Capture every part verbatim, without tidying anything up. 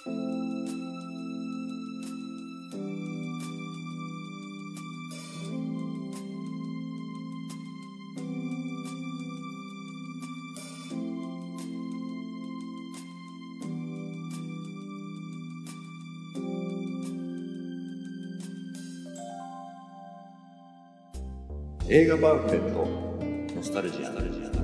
映画パンフレットノスタルジア。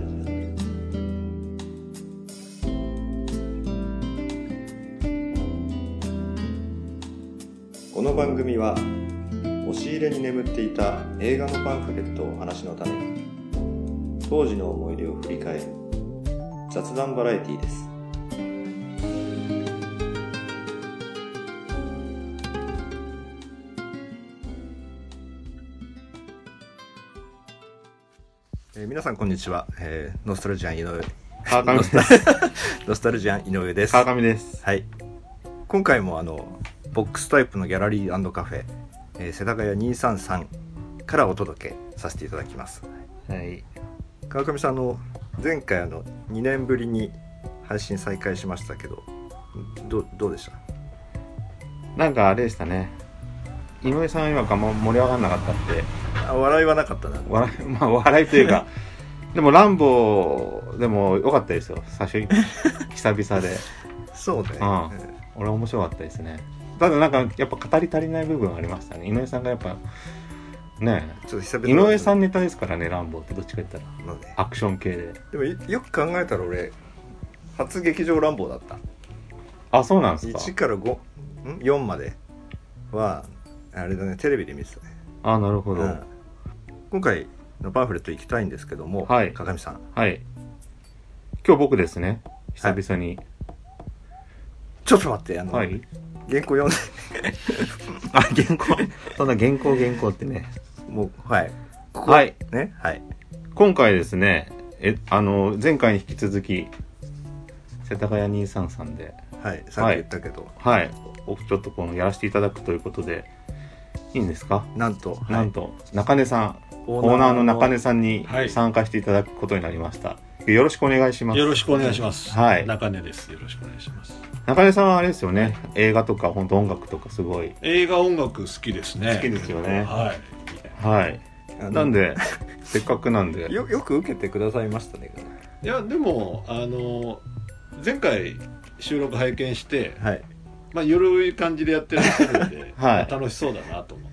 この番組は押し入れに眠っていた映画のパンフレットをお話のために当時の思い出を振り返る雑談バラエティです。えー、皆さんこんにちは、えー、ノスタルジアン井上川上ですノスタルジアン井上です。 川上です。 はい、今回もあのボックスタイプのギャラリー&カフェ、えー、世田谷にひゃくさんじゅうさんからお届けさせていただきます。 はい、 川上さん、あの前回あのにねんぶりに配信再開しましたけど、ど, どうでした？ なんかあれでしたね、井上さん今かも盛り上がらなかったって。 あ、笑いはなかったな。 笑い、まあ笑いというかでもランボーでも良かったですよ、最初久々で。 そうね、 うん、俺面白かったですね。ただなんかやっぱ語り足りない部分ありましたね。井上さんがやっぱねえ、ちょっと久々井上さんネタですからね、ランボーってどっちか言ったら、まあね、アクション系で。 でもよく考えたら俺初劇場ランボーだった。 あ、そうなんですか。 いちからご、んよんまではあれだね、テレビで見てたね。 あ、なるほど、うん、 今回のパンフレット行きたいんですけども、 はい、 川上さん。 はい、今日僕ですね、久々に、はい、 ちょっと待って、あの、はい、原稿読んであ、原稿そんな原稿原稿ってね、 もう、はいここはいね、はい、 今回ですね、えあの前回に引き続き世田谷にひゃくさんじゅうさんで、 はい、さっき言ったけど、 はい、はい、ちょっとこのやらせていただくということでいいんですか？ なんと、 なんと、はい、中根さん、オーナーの中根さんに参加していただくことになりました、はい、よろしくお願いします。 よろしくお願いします、 はい、 中根です。よろしくお願いします。 中根さんはあれですよね、映画とか本当音楽とかすごい。 映画音楽好きですね。 好きですよね。 はい、 はい、なんでせっかくなんでよ, よく受けてくださいましたね。 いやでもあの前回収録拝見して、はい、まあ、ゆるい感じでやってらっしゃるんで、はい、楽しそうだなと思って。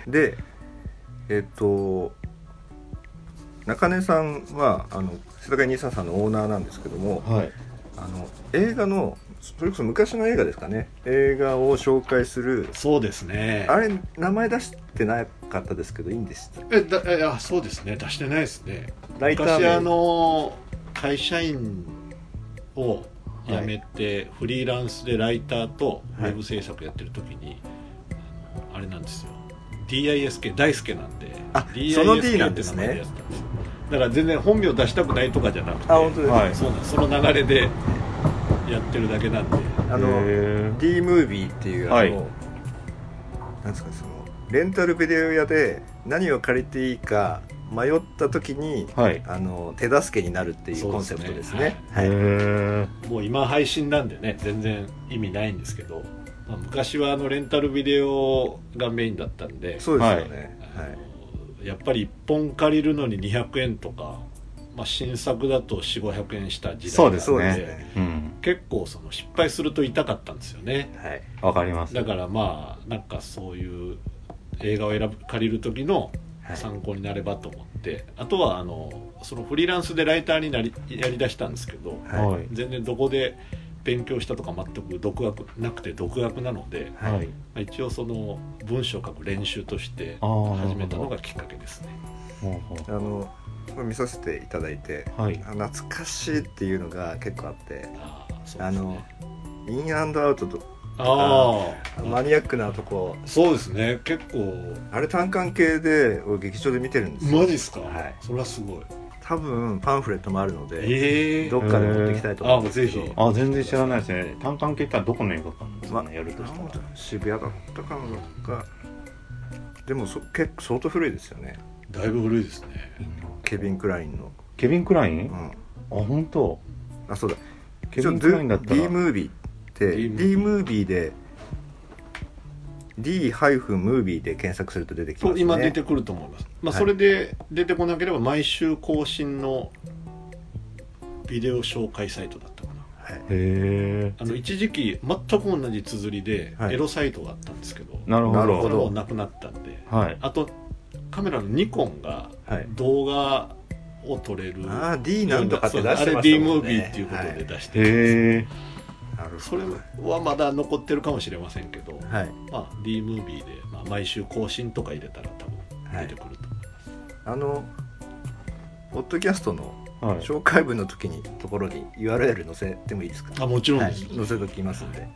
で、えっと中根さんはあの世田谷にひゃくさんじゅうさんのオーナーなんですけども、はい、あの映画のそれこそ昔の映画ですかね、映画を紹介する。 そうですね、 あれ名前出してなかったですけどいいんです。 えだいやそうですね、出してないですね。ライター昔あの会社員を辞めて、はい、フリーランスでライターとウェブ制作やってる時に、はい、あ, あれなんですよ、 ディーアイエスケー 大輔なんで、 あ、 ディーアイエスケーその D なんですね。 って名前でやってたんですよ。だから全然本名出したくないとかじゃなくて、 あ、本当です、 はい、そうなん、その流れでやってるだけなんで、 あの D ムービーっていうあの、はい、なんですか、そのレンタルビデオ屋で何を借りていいか迷った時に、はい、あの手助けになるっていうコンセプトですね。 はいはい、もう今配信なんでね全然意味ないんですけど、まあ、昔はあのレンタルビデオがメインだったんで。 そうですよね、はい、 やっぱりいっぽん借りるのににひゃくえんとか、まあ、新作だとよんひゃくごひゃくえんした時代なんで、 そうですね、うん、 結構その失敗すると痛かったんですよね。 はい、 わかります。 だからまあなんかそういう映画を選ぶ借りる時の参考になればと思って、はい、あとはあのそのフリーランスでライターになりやりだしたんですけど、はい、全然どこで勉強したとか全く独学なくて独学なので、はい、まあ、一応その文章を書く練習として始めたのがきっかけですね。 あの見させていただいて、はい、懐かしいっていうのが結構あって、あ、そうですね、あのインアンドアウトとああマニアックなとこ。 そうですね、結構あれ単館系で劇場で見てるんですよ。 マジっすか？はい、それはすごい。 多分パンフレットもあるので、えー、どっかで持っていきたいと思うんですけど、 えー、 あ、全然知らないですね。単館系ってどこの映画館ですかね、ま、やるとしたら渋谷だったかなか。でもそ結構相当古いですよね。 だいぶ古いですね。 ケビン・クラインの。 ケビン・クライン、うん、あ、本当。 あ、そうだ、 ケビン・クラインだったら D ムービーて D ムービーで D ハイフンムービーで検索すると出てきますね。 今出てくると思います。まあ、それで出てこなければ毎週更新のビデオ紹介サイトだったかな。 はい、へあの一時期全く同じ綴りでエロサイトがあったんですけど、はい、 なるほど。 それもなくなったんで、 はい、 あとカメラのニコンが動画を撮れる、 はい、あ D なんとかって出してましたもんね。 あれ D ムービーっていうことで出してるんです、はい、それはまだ残ってるかもしれませんけど、はい、まあ、D ムービーで、まあ、毎週更新とか入れたら多分出てくると思います、はい、 あのポッドキャストの紹介文の時にところに ユーアールエル 載せてもいいですか？ あ、もちろんです、 はい、載せときますんで、はい、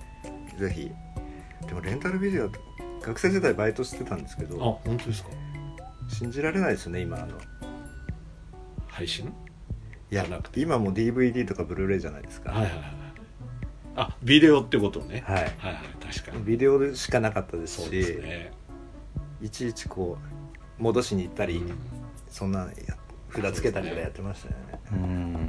ぜひ。でもレンタルビデオ学生時代バイトしてたんですけど、 あ、本当ですか？ 信じられないですね今。あの配信いや今も ディーブイディー とかブルーレイじゃないですか。 はいはいはい。あ、ビデオってことね。 はい、はいはい、確かにビデオしかなかったですし、そうですね、いちいちこう戻しに行ったり、うん、そんな札つけたりとかやってましたよね。 うん、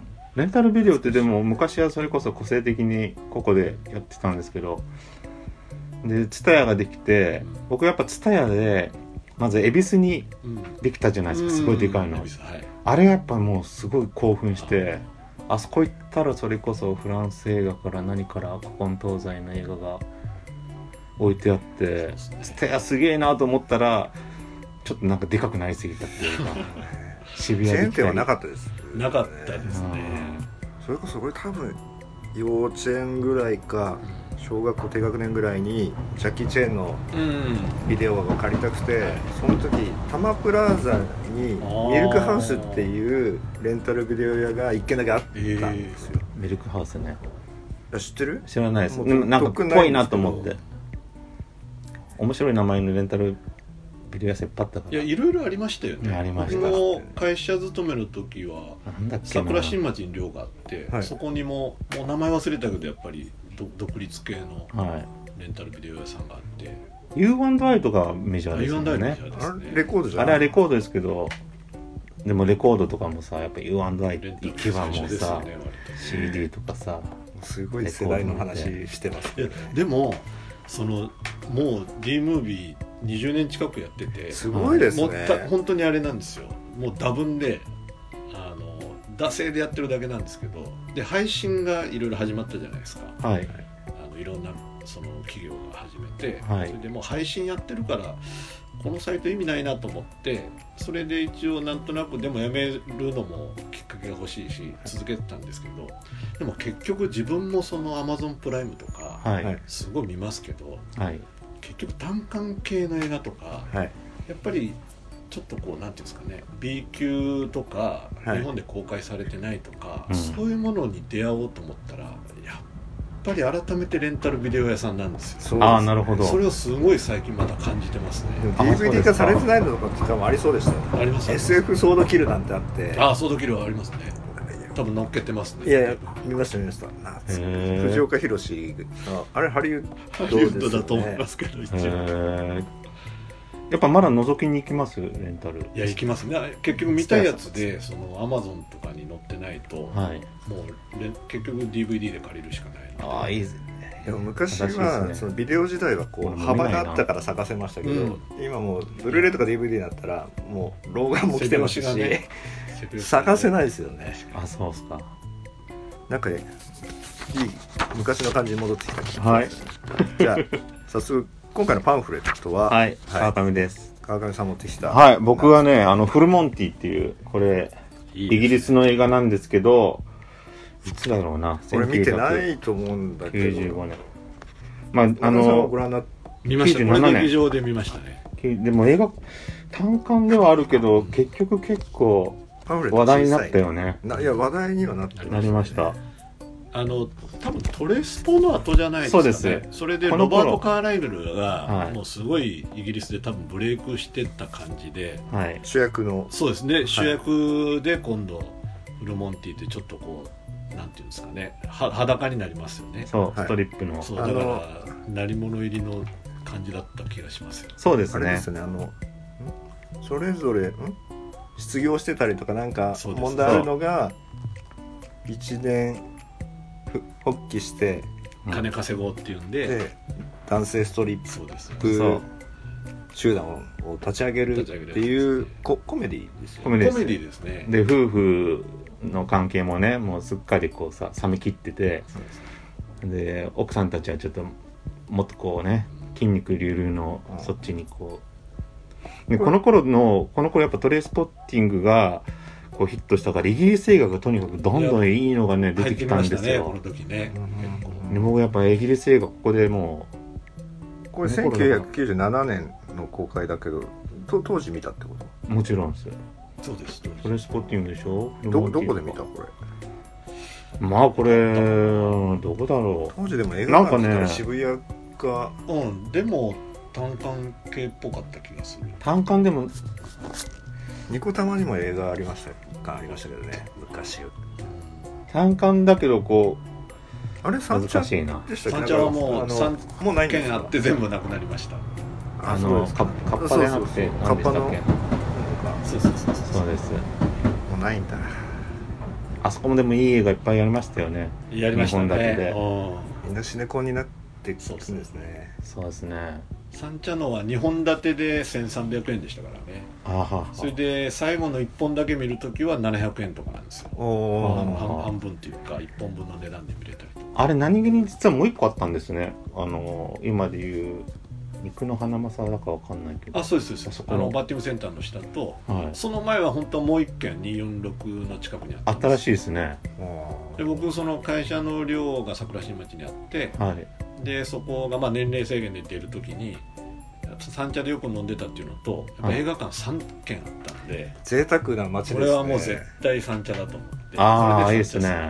レンタルビデオってでも昔はそれこそ個性的にここでやってたんですけど、で ツタヤ ができて、僕やっぱ ツタヤ でまず恵比寿にできたじゃないですか、すごいでかいの、はい、あれやっぱもうすごい興奮して、あそこ行ったらそれこそフランス映画から何から古今東西の映画が置いてあって、ツタヤすげえなと思ったらちょっとなんかでかくなりすぎたっていうか渋谷チェーン店はなかったです、 なかったですね。 それこそこれ多分幼稚園ぐらいか小学校低学年ぐらいにジャッキー・チェーンのビデオが借りたくて、うん、その時タマプラザにミルクハウスっていうレンタルビデオ屋が一軒だけあったんですよ、 えー、ミルクハウスね。 知ってる？ 知らないです。でもなんかぽいなと思って面白い名前のレンタルビデオ屋さんいっぱいあったから。 いや、いろいろありましたよね。 ありました。 僕も会社勤めの時は桜新町に寮があって、はい、そこにももう名前忘れたけどやっぱり独立系のレンタルビデオ屋さんがあって、はい、 ユーアンドアイ とかメジャーですよね。 ね、あれレコードじゃない？ あれはレコードですけど、でもレコードとかもさ、やっぱ ユーアンドアイ 行けばもうさ、ね、シーディー とかさ、 すごい世代の話してます、ね、 でもそのもう D ムービーにじゅうねん近くやってて、 すごいですね。もう本当にあれなんですよ、もう多分であの惰性でやってるだけなんですけど、で配信がいろいろ始まったじゃないですか、はい、あのいろんなその企業が始めて、はい、それでもう配信やってるからこのサイト意味ないなと思って、それで一応なんとなくでもやめるのもきっかけが欲しいし続けてたんですけど、でも結局自分もその Amazon プライムとかすごい見ますけど、はい、結局単館系の映画とか、はい、やっぱりちょっとこうなんていうんですかね、 B 級とか、はい、日本で公開されてないとか、うん、そういうものに出会おうと思ったらやっぱり改めてレンタルビデオ屋さんなんですよ。 そうですね。ああ、なるほど。 それをすごい最近まだ感じてますね。 でも ディーブイディー 化されてないのとかもありそうでしたよね。 あります、ね、 エスエフ ソードキルなんてあって。 ああ、ソードキルはありますね。多分乗っけてますね。 いやいや、見ました見ました。藤岡弘があれハリウッドですよね。ハリウッドだと思いますけど一応。 やっぱまだ覗きに行きますレンタル。 いや行きますね。結局見たいやつでその Amazon とかに載ってないと、はい、もうレ結局 ディーブイディー で借りるしかないので。 ああいいですね。 でも昔は、ね、そのビデオ時代はこう幅があったから探せましたけど、うん、今もうブルーレイとか ディーブイディー だったらもう老眼も来てますし、ね、探せないですよね。 あ、そうですか。 なんかね、いい昔の感じに戻ってきた気がします、 はい、 じゃあ早速今回のパンフレットは、 はい、川上です。 川上さん持ってきた。 はい、僕はね、あのフルモンティっていうこれイギリスの映画なんですけど、いつだろうな、 これ見てないと思うんだけど、 きゅうじゅうごねん。まああのご覧な見ました。これ劇場で見ましたね。 でも映画単館ではあるけど結局結構話題になったよね。 いや話題にはなってましたね。 なりました。 あの多分トレスポの後じゃないですかね。そうです。それでロバート・カーライルがもうすごいイギリスで多分ブレイクしてった感じで、 はい、主役のそうですね、主役で今度フルモンティってちょっとこうなんていうんですかね、は裸になりますよね。 そう、はい、ストリップのそうだから鳴り物入りの感じだった気がしますよ。 そうですね。 あれですね、あのそれぞれん失業してたりとかなんか問題あるのがいちねん復帰して金稼ごうっていうんで、 で男性ストリッそうですプ集団を立ち上げるっていうココメディですよね。 コメディですね。 で夫婦の関係もねもうすっかりこうさ冷め切ってて、で奥さんたちはちょっともっとこうね筋肉隆々のそっちにこうでこの頃のこの頃やっぱトレインスポッティングがこうヒットしたからイギリス映画がとにかくどんどんいいのがね出てきたんですよ。 この時ね。 で僕やっぱイギリス映画ここでもうこれせんきゅうひゃくきゅうじゅうななねんの公開だけどと当時見たってこと？ もちろんですよ。 そうです。 トレインスポッティングでしょ。 どどこで見たこれ？ まあこれどこだろう。 当時でも映画館って言ったら渋谷か、 うんでも単館系っぽかった気がする。 単館でもニコタマにも映画ありましたかありましたけどね昔。 単館だけどこうあれ三茶難しいな。 三茶はもう三もうないんですか？ 軒あって全部なくなりました。 あのカッパじゃなくてカッパのそうそうそうそうです。 もうないんだ。 あそこもでもいい映画いっぱいやりましたよね。 やりましたね。 日本だけでみんなシネコンになってくるんですね。 そうですね。 三茶のはにほん立てでせんさんびゃくえんでしたからね。 あはそれで最後のいっぽんだけ見るときはななひゃくえんとかなんですよ。 お半, 半分っていうかいっぽんぶんの値段で見れたりとか。 あれ何気に実はもう一個あったんですね。あの今でいう肉の花正だかわかんないけど。 あ、そうですそうです。あのバッティングセンターの下と、はい、その前は本当はもう一軒にひゃくよんじゅうろくの近くにあったんです。 あったらしいですね。 で僕その会社の寮が桜新町にあって、 はい、 でそこがまあ年齢制限で出るときに三茶でよく飲んでたっていうのとやっぱ映画館さんけんあったんで、はい、 贅沢な街ですね。 これはもう絶対三茶だと思って。 ああいいですね。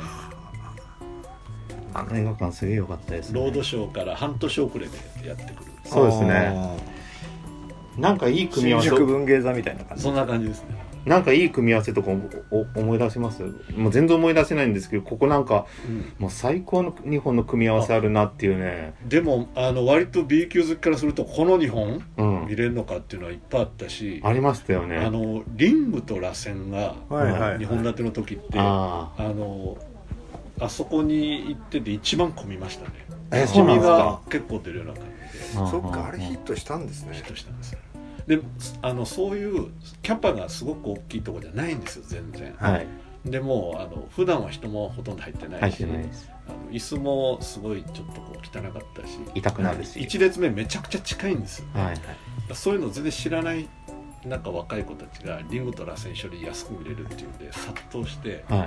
あの映画館すげえ良かったですね。 ロードショーから半年遅れでやってくる。 そうですね。なんかいい組み合わせ。 新宿文芸座みたいな感じ。 そんな感じですね。 なんかいい組み合わせとか思い出します？もう全然思い出せないんですけど、ここなんか、うん、もう最高のにほんの組み合わせあるなっていうね。 でもあの割と B 級好きからするとこのにほん、うん、見れるのかっていうのはいっぱいあったし、 ありましたよね。 あのリングと螺旋がにほん立ての時って、はいはいはい、あ, あのあそこに行ってて一番混みましたね。 え染みが結構出るような感じで。 そっかあれヒットしたんですね。 ヒットしたんですよ。であのそういうキャパがすごく大きいところじゃないんですよ全然。 はい、 でもあの普段は人もほとんど入ってないし、 入ってないです。 あの椅子もすごいちょっとこう汚かったし、 痛くなるし、 一列目めちゃくちゃ近いんですよ、ね。 はいはい、 そういうの全然知らないなんか若い子たちがリングと螺旋処理安く見れるっていうんで殺到して、 はい、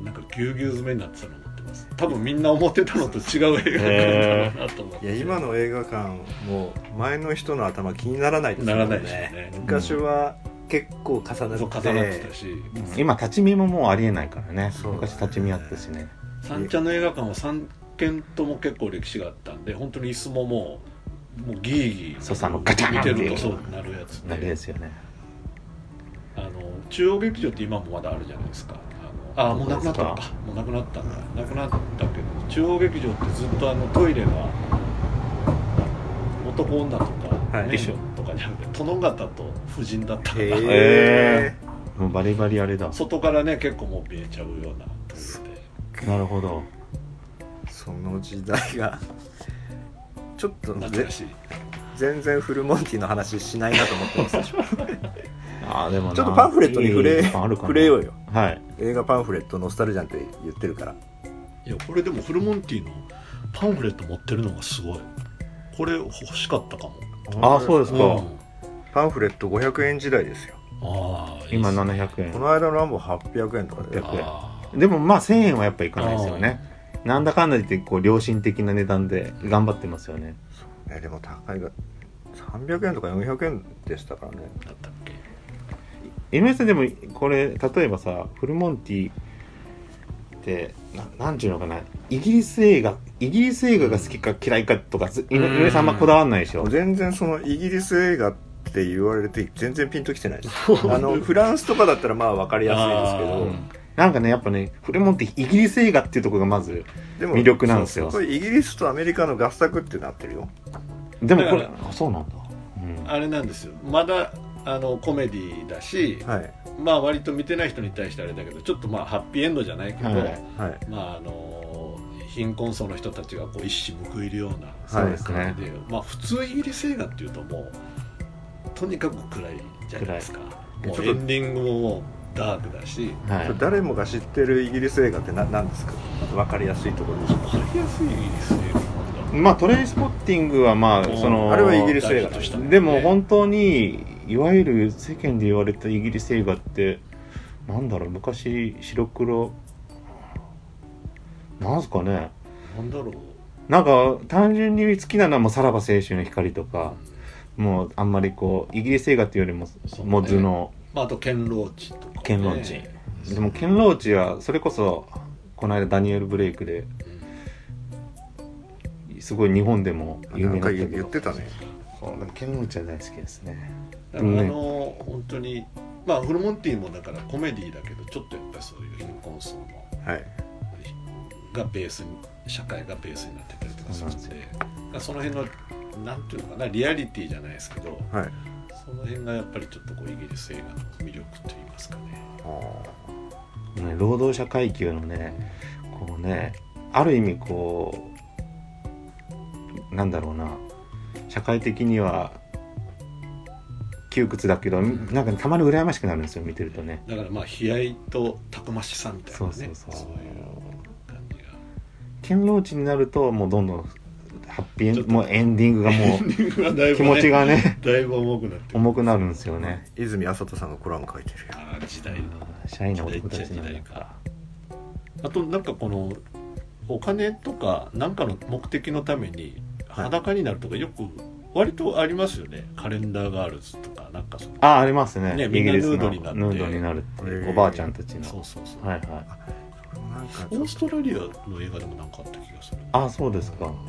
なんかぎゅうぎゅう詰めになってたのを思ってます。多分みんな思ってたのと違う映画館だろうなと思って。 いや今の映画館も前の人の頭気にならないですよね。 ならないですよね。 昔は結構重なって、 うん、重なってたし、 今立ち見ももうありえないからね。昔立ち見あったしね。 三茶の映画館はさんけんとも結構歴史があったんで、本当に椅子ももうもうギーギーそうさのガチャン見てるとそうなるやつで。 なるですよね。 あの中央劇場って今もまだあるじゃないですか。あのあもうなくなったのか。もうなくなったんだ。なくなったけど中央劇場ってずっとあのトイレが男女とか美女とかじゃなくて殿方と婦人だったから。へえ。もうバリバリあれだ。 外からね結構もう見えちゃうようなトイレで。 なるほど。 その時代がちょっと懐かしい。 全然フルモンティの話しないなと思ってますでしょ。 あでもちょっとパンフレットに触れ触れようよ、 はい、 映画パンフレットノスタルジャンって言ってるから。 いやこれでもフルモンティのパンフレット持ってるのがすごい。これ欲しかったかも。 ああそうですか、うん、 パンフレットごひゃくえん時代ですよ。 あ今ななひゃくえん。 この間のランボはっぴゃくえんとかで。 でもまあせんえんはやっぱいかないですよね。なんだかんだ言ってこう良心的な値段で頑張ってますよね。 そうね。でも高いがさんびゃくえんとかよんひゃくえんでしたからね。 だったっけ。 井上さんでもこれ例えばさフルモンティってななんていうのかな、イギリス映画イギリス映画が好きか嫌いかとか、井上さんあんまこだわんないでしょ。 全然そのイギリス映画って言われて全然ピンときてないです。あのフランスとかだったらまあ分かりやすいですけど、 なんかねやっぱねフルモンティイギリス映画っていうところがまず魅力なんですよ。 これイギリスとアメリカの合作ってなってるよ。 でもこれあそうなんだ、 うん、あれなんですよ。まだあのコメディだし、はい、まあ割と見てない人に対してあれだけどちょっとまあハッピーエンドじゃないけど、はいはい、まああの貧困層の人たちがこう一矢報いるようなそうですねで、まあ、普通イギリス映画っていうともうとにかく暗いじゃないですか。もうエンディングももうダークだし、 はい、誰もが知ってるイギリス映画って何ですか？分かりやすいところです。 分かりやすいイギリス映画なんだ。 まあトレインスポッティングはまあそのあれはイギリス映画とした、 ね、でも本当にいわゆる世間で言われたイギリス映画ってなんだろう、昔白黒なんすかね、 なんだろう、 なんか単純に好きなのはもうさらば青春の光とか、もうあんまりこうイギリス映画っていうよりもモズの、 まあ、あとケンローチとか、ね、 ケンローチ、でもケンローチはそれこそこの間ダニエル・ブレイクですごい日本でも有名な言ってたね。 ケンローチは大好きですね。 だからあの、うん、本当にまあフルモンティもだからコメディだけどちょっとやっぱりそういう貧困層の、はい、がベースに社会がベースになってたりとかするので、その辺のなんていうのかな、リアリティじゃないですけど、はい、その辺がやっぱりちょっとこうイギリス映画の魅力といいますかね。 あね、労働者階級のね、こうね、ある意味こうなんだろうな、社会的には窮屈だけど、うん、なんかたまに羨ましくなるんですよ、見てるとね。 だからまあ悲哀とたくましさみたいなね、 そうそうそう、 そういう感じが。 ケンローチになるともうどんどんハッピーエンド、もうエンディングがもうね、 気持ちがねだいぶ重くなって重くなるんですよね。 泉麻人さんがコラム書いてるよ。 あ時代シャイな男たちなんだか。 あとなんかこのお金とか何かの目的のために裸になるとかよく割とありますよね。カレンダーガールズとかなんかそのあありますね。 ね、みんなヌードになってヌードになるっていうおばあちゃんたちの、 そうそうそう、 はいはい。 オーストラリアの映画でもなんかあった気がする。 ああそうですか。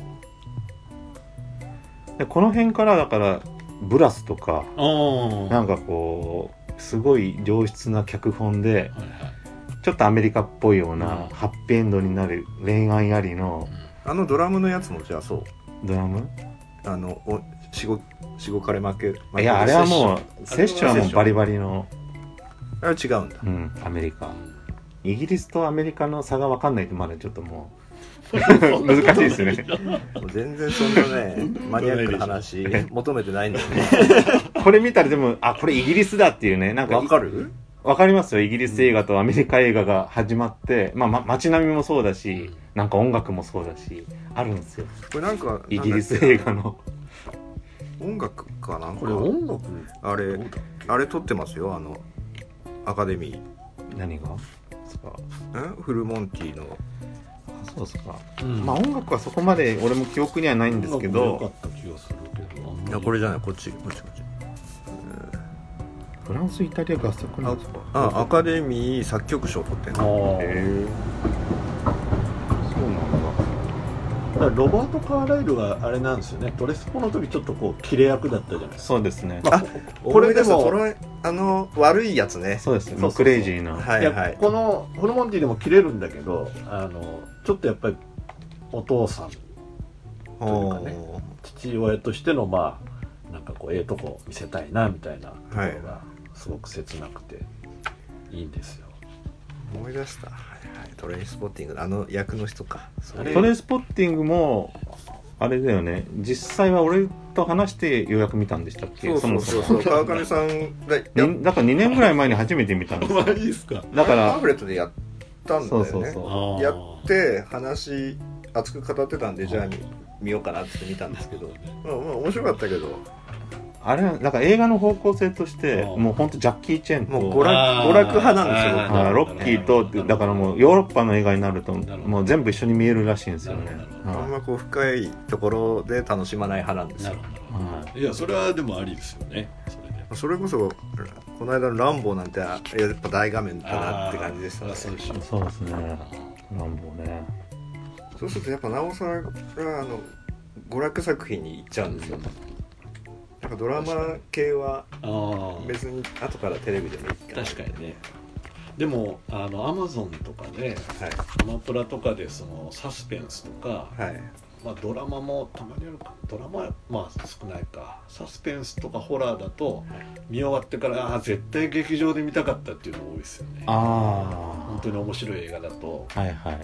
でこの辺からだからブラスとかなんかこうすごい良質な脚本で、はいはい、ちょっとアメリカっぽいような、うん、ハッピーエンドになる恋愛ありの、 うん、あのドラムのやつもじゃあそうドラムあのおしごしごかれ負け、 まあ、いやあれはもうセッションはもうバリバリのあれは違うんだ、 うん、アメリカイギリスとアメリカの差が分かんないとまだちょっともう難しいですね。 もう全然そんなねマニアックな話求めてないんだよね。 これ見たらでもあこれイギリスだっていうね、なんかわかる？ わかりますよ。イギリス映画とアメリカ映画が始まって、まあ、ま街並みもそうだし、なんか音楽もそうだしあるんですよ。 これなんかイギリス映画の音楽かなんかこれ音楽あれあれ撮ってますよ、あのアカデミー。 何が？ えフルモンティの。 そうですか、うん、まあ音楽はそこまで俺も記憶にはないんですけど、 良かった気がするけど、 いやこれじゃない、こっちこっちこっち、 えー、フランスイタリア合作なんですか。 あアカデミー作曲賞取ってんの。 へえそうなんだ。 だからロバート・カーライルがあれなんですよね、ドレスポの時ちょっとこうキレ役だったじゃないですか。 そうですね、 まあ、これでもあの悪いやつね。 そうですね、クレイジーな、 はいはい、いやこのフルモンティでも切れるんだけど、あのちょっとやっぱりお父さんというかね、父親としてのまあなんかこうええとこ見せたいなみたいなところがすごく切なくていいんですよ。 思い出した、はいはい、トレインスポッティングあの役の人か。 トレインスポッティングもあれだよね、実際は俺と話してようやく見たんでしたっけ。 そうそうそうそう川上さんがだからにねんぐらい前に初めて見たんですよ。 マジですか。 だからパンフレットでやったんだよね。 そうそうそうやって話熱く語ってたんで、じゃあ見ようかなって見たんですけど、まあ、まあ面白かったけど、 あれなんか映画の方向性としてもう本当ジャッキー・チェンともう娯楽、娯楽派なんですよ。 あロッキーとだからもうヨーロッパの映画になるともう全部一緒に見えるらしいんですよね。 あんまこう深いところで楽しまない派なんですよ。 いやそれはでもありですよね。それでそれこそこの間のランボーなんてやっぱ大画面だなって感じでしたね。 そうですね、ランボーね。 そうするとやっぱなおさらあの娯楽作品に行っちゃうんですよ。なんかドラマ系は別に後からテレビでもいいかな。 確かにね。でもあのアマゾンとかで、はい、アマプラとかでそのサスペンスとか、はい、まあ、ドラマもたまにあるか。ドラマまあ少ないか。サスペンスとかホラーだと見終わってからあ絶対劇場で見たかったっていうのが多いですよね。 あ本当に面白い映画だと。 はいはい。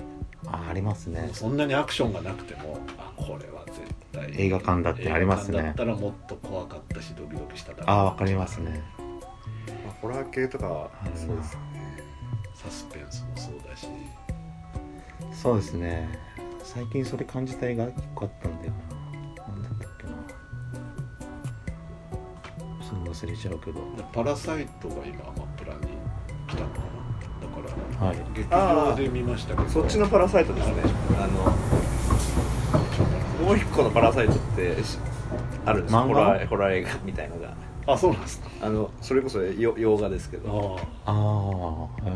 あありますね。 そんなにアクションがなくても、あこれは絶対映画館だってありますね。 映画館だったらもっと怖かったしドキドキしただろう。 ああわかりますね。 まあ、ホラー系とかはそうですね。 サスペンスもそうだし。 そうですね。最近それ感じた映画結構あったんだよな。なんだったっけな。すぐ忘れちゃうけど。 パラサイトが今アマプラに来たのかな。だから、はい、劇場で見ましたけど。 そっちのパラサイトですね。あのもう一個のパラサイトってあるんですよ。ホラーホラー映画みたいのが。 あ、そうなんですか。 あのそれこそ洋画ですけど。 ああ、へ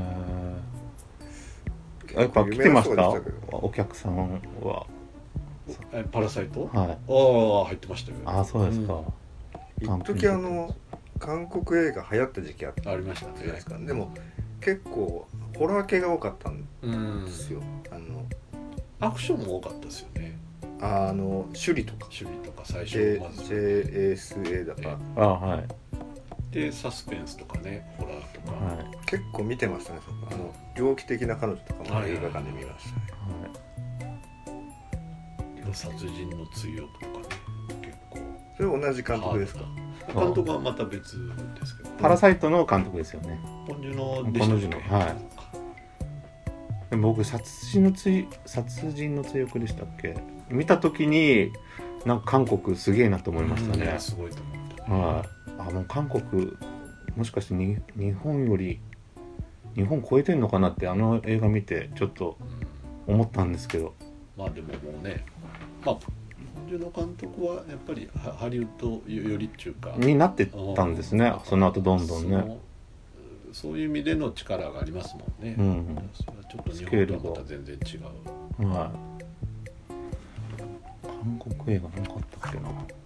え。やっぱ来てました。お客さんは。 えパラサイト？ はい。 ああ入ってましたよ。 ああそうですか。 一時あの韓国映画流行った時期あったありましたね。 ですか。でも結構ホラー系が多かったんですよ。あのアクションも多かったですよね。 あの首里とか首里とか最初まず ジェイエスエー だか、 あはいでサスペンスとかねホラーとか、 はい、 結構見てましたね。あの猟奇的な彼女とかも映画館で見ましたね。 はいはい、殺人の追憶とかね結構。 それ同じ監督ですか？ 監督はまた別ですけど、 パラサイトの監督ですよね。 ポンジュのでしたっけ？はい。でも僕殺人の追殺人の追憶でしたっけ？見た時になんか韓国すげえなと思いましたね。 うん、すごいと思った、 ね。はい。あもう韓国もしかしてに日本より日本超えてんのかなってあの映画見てちょっと思ったんですけど。 うん、まあでももうね、まあポンジュの監督はやっぱりハリウッドよりっていうかになってたんですね。その後どんどんね。 そういう意味での力がありますもんね。うん、それはちょっと日本とはまた全然違う。 はい。韓国映画何かあったっけな。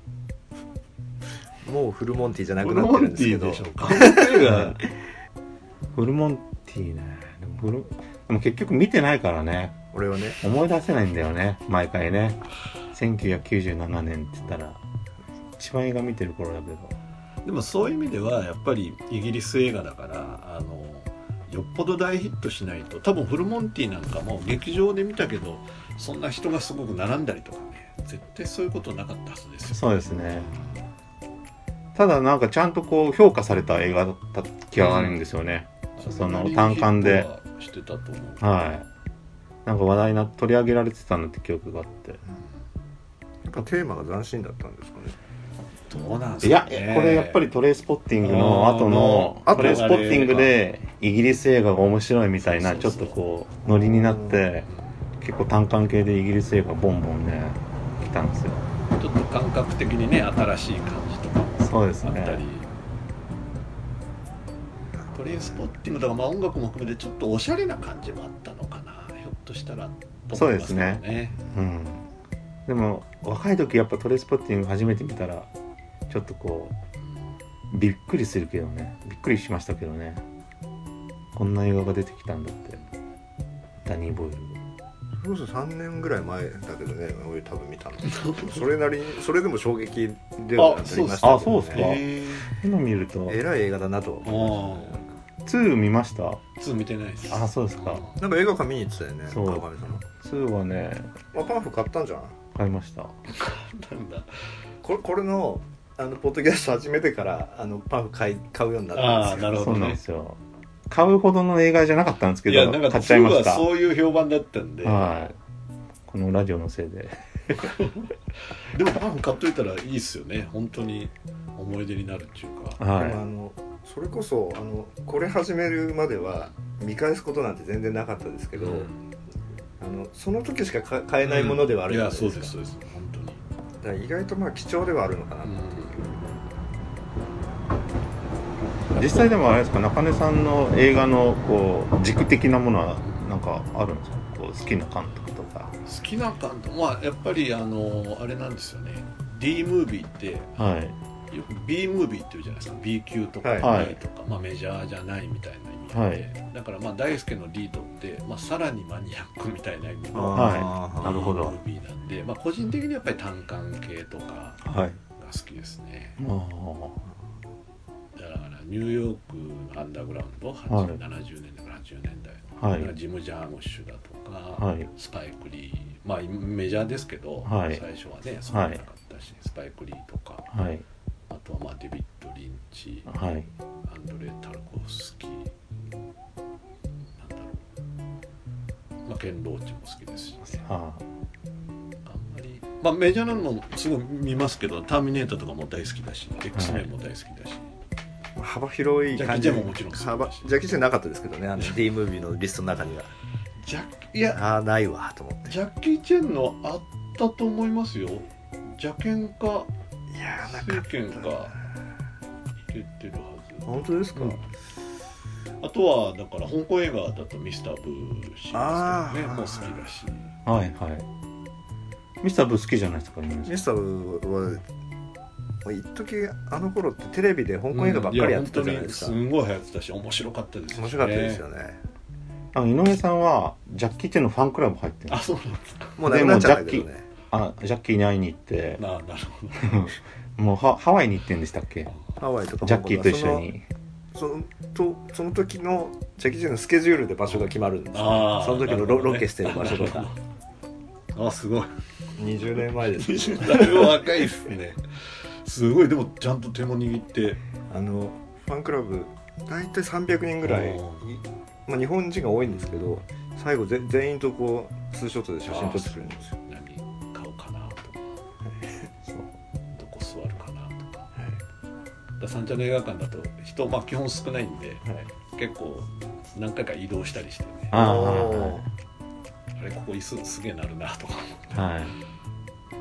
もうフルモンティじゃなくなってるんですけど。 フルモンティでしょうか。韓国映画。 フルモンティね。でもフルでも結局見てないからね。 俺はね。 思い出せないんだよね。毎回ね。せんきゅうひゃくきゅうじゅうななねんって言ったら一番映画見てる頃だけど。 でもそういう意味ではやっぱりイギリス映画だからあのよっぽど大ヒットしないと。多分フルモンティなんかも劇場で見たけどそんな人がすごく並んだりとかね絶対そういうことなかったはずですよ。 そうですね。ただなんかちゃんとこう評価された映画だった気があるんですよね、うん、その単館でしてたと思う。 はい。なんか話題な取り上げられてたのって記憶があって、うん、 やっぱテーマが斬新だったんですかね。 どうなんですかね。 いやこれやっぱりトレイスポッティングの後のトレイスポッティングでイギリス映画が面白いみたいなちょっとこうノリになって結構単館系でイギリス映画ボンボンね来たんですよ。 ちょっと感覚的にね新しい感じとかもそうですね。 あったりトレインスポッティングとか、まあ、音楽も含めてちょっとおしゃれな感じもあったのかなひょっとしたらと思いますけどね。 そうですね、うん、でも若い時やっぱトレインスポッティング初めて見たらちょっとこうびっくりするけどねびっくりしましたけどね。こんな映画が出てきたんだってダニー・ボイル。 それこそさんねんぐらい前だけどね俺多分見たのそれなりにそれでも衝撃ではありましたけどね。 あそうですか。今見るとえらい映画だなと。 ツー見ました？ ツー見てないです。 あそうですか。 なんか映画館見に行ってたよね。 そう。ツーはね、 まあ、パンフ買ったんじゃん。 買いました。 なんだこれこれのあのポッドキャスト始めてからあのパンフ買い買うようになったんですよ。 あなるほど、ね、 そうなんですよ。買うほどの映画じゃなかったんですけど、買っちゃいました。 そういう評判だったんで、 はい、このラジオのせいででもパンフ買っといたらいいっすよね。本当に思い出になるっていうか、 はい、 でもあのそれこそあのこれ始めるまでは見返すことなんて全然なかったですけど、うん、あのその時しか買えないものではあるじゃないですか、うん、いやそうですそうです本当に。だから意外とまあ貴重ではあるのかなっていう、 うん、実際でもあれですか、中根さんの映画のこう軸的なものはなんかあるんですか？こう好きな監督とか。 好きな監督はやっぱりあのあれなんですよね。 D ムービーって、 はい、 よく B ムービーっていうじゃないですか。 B 級とか B とか、 はい、 まあ、メジャーじゃないみたいな意味で、はい、だからまあ大輔の D とって、まあ、さらにマニアックみたいな意味の B ムービーなんで、まあ、個人的にやっぱり単館系とかが好きですね、はい、だからニューヨークのアンダーグラウンド、はい、ななじゅうねんだいからはちじゅうねんだいはい、 ジム・ジャームッシュだとか、 はい、 スパイク・リー、まあメジャーですけど、はい、最初はねそうなかったし、はい、スパイク・リーとか、 はい、 あとはまあデビッド・リンチ、 はい、 アンドレ・タルコフスキー、なんだろう、まあ、ケン・ローチも好きですし、ね、はあ、あんまり、まあ、メジャーなのもすごい見ますけど、ターミネーターとかも大好きだし、はい、X メンも大好きだし、 幅広い感じ。 ジャッキー・チェンももちろん好きだし、 幅ジャッキー・チェンなかったですけどね、あの D ムービーのリストの中には。 ジャいやああないわと思って。 ジャッキー・チェンのあったと思いますよ。邪剣か聖剣か入れてるはず。 本当ですか、うん、 あとはだから香港映画だとミスター・ブーシーですけどね、もう好きだし、 はいはい、ミスター・ブー好きじゃないですか。 ミスター・ブーは一時あの頃ってテレビで香港映画ばっかりやってたじゃないですか、 うん、すごい流行ってたし面白かったですよね。 面白かったですよね。 あの井上さんはジャッキー・チェンのファンクラブ入ってる。 あ、そうなんですか。 もうなくなっちゃったけどね。 あ、ジャッキーに会いに行って、 な, なるほどもうハハワイに行ってんでしたっけ。 ハワイとかジャッキーと一緒にそのとその時のジャッキー・チェンのスケジュールで場所が決まるんです、ね、あその時の ロ,、ね、ロケしてる場所とか。 あ、すごい。 にじゅうねんまえです、 ね、だいぶ若いですね。すごい。でもちゃんと手も握ってあのファンクラブ大体さんびゃくにんぐらい、まあ、日本人が多いんですけど、最後ぜ全員とこうツーショットで写真撮ってくれるんですよ。 何買うかなとか、はい、そうどこ座るかなとか、はい、だ三茶の映画館だと人、まあ、基本少ないんで、はい、結構何回か移動したりしてね、ああれここ椅子すげえなるなとか思って、 はい、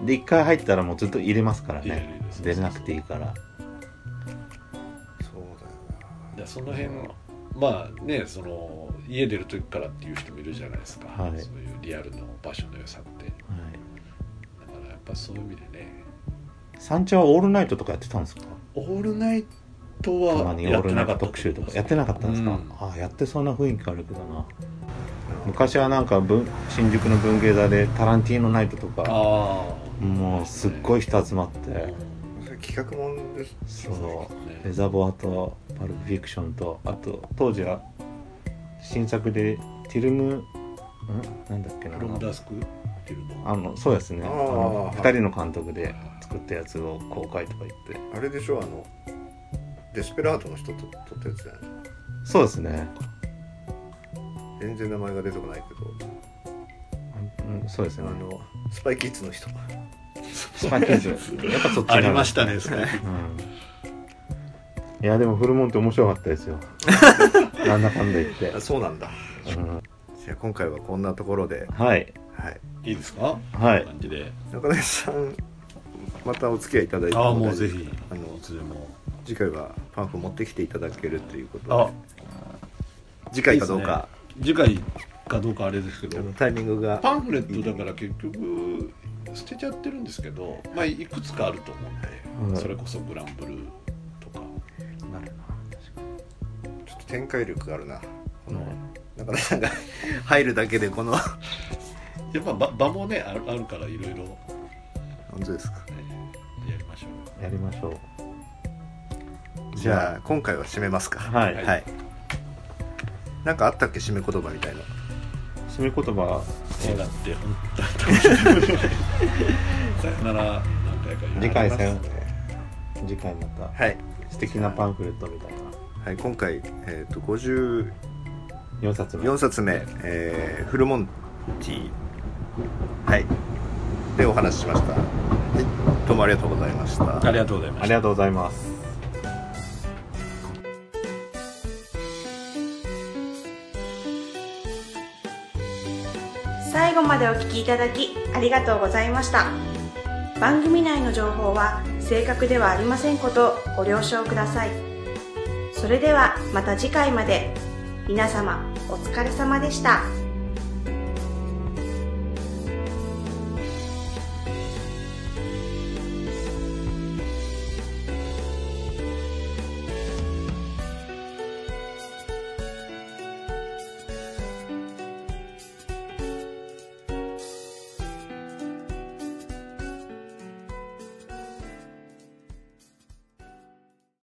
で一回入ったらもうずっと入れますからね、出れなくていいから。 そうだよな。 その辺まあね、その家出る時からっていう人もいるじゃないですか、はい、そういうリアルの場所の良さって、はい、だからやっぱそういう意味でね。 三茶はオールナイトとかやってたんですか。 オールナイトはやってなかった。 特集とかやってなかったんですか、うん、ああやってそうな雰囲気あるけどな。昔はなんか新宿の文芸座でタランティーノナイトとか、あもうすっごい人集まって、ね、 それ企画もんです。 そう、ね、レザーボアとパルプフィクションと、あと当時は新作でティルムんなんだっけな、 フロムダスクティルム、 あのそうですね、あのふたりの監督で作ったやつを公開とか言って、 あれでしょ、あのデスペラードの人と撮ったやつだよね。 そうですね、 全然名前が出てこないけど、 うん、そうですね、 あのスパイキッズの人スパイキッズやっぱそっちありましたね、それ、うん、 いやでもフルモンって面白かったですよなんだかんだ言って。 そうなんだ、うん、じゃあ今回はこんなところで、 はい、 はい、いいですか。 はい、 感じで中根さんまたお付き合いいただいて、 ああもうぜひ、 あのいつでも次回はパンフ持ってきていただけるということで、次回かどうか、 いい次回かどうかあれですけど、 タイミングがパンフレットだから結局捨てちゃってるんですけど、まあいくつかあると思うんで、うん、それこそグランブルーとかなるな。 ちょっと展開力があるな、この、うん、中根さんが入るだけでこのやっぱ 場, 場もねある, あるからいろいろ。 本当ですか、ね、 やりましょうやりましょう。 じゃあ今回は締めますか。 はい、 はい、なんかあったっけ、締め言葉みたいな。 締め言葉映画って本当に楽しみさよなら何回か言う。 次回さよなら、次回また、 はい、 素敵なパンフレットみたいな。 はい、今回、えー、とごじゅうよんさつめ、よんさつめ、えー、フルモンティ、はい、でお話ししました。はい、どうもありがとうございました。 ありがとうございました。 ありがとうございます。 最後までお聞きいただきありがとうございました。番組内の情報は正確ではありませんことをご了承ください。それではまた次回まで。皆様お疲れ様でした。